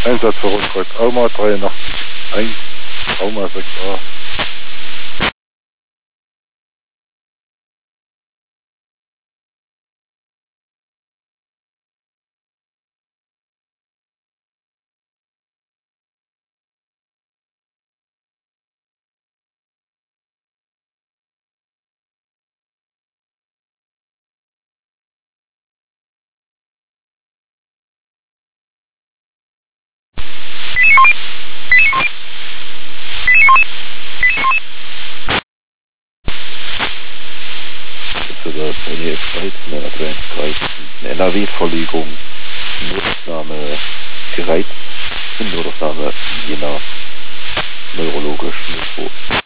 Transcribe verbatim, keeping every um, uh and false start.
Einsatz für Rundkreuz Auma dreiundachtzig eins, Auma sechs a. Für das N E F dreizehn, der Advanced dreizehn, N R W-Verlegung, Notaufnahme gereizt, Notaufnahme Jena, neurologisch, Notfall.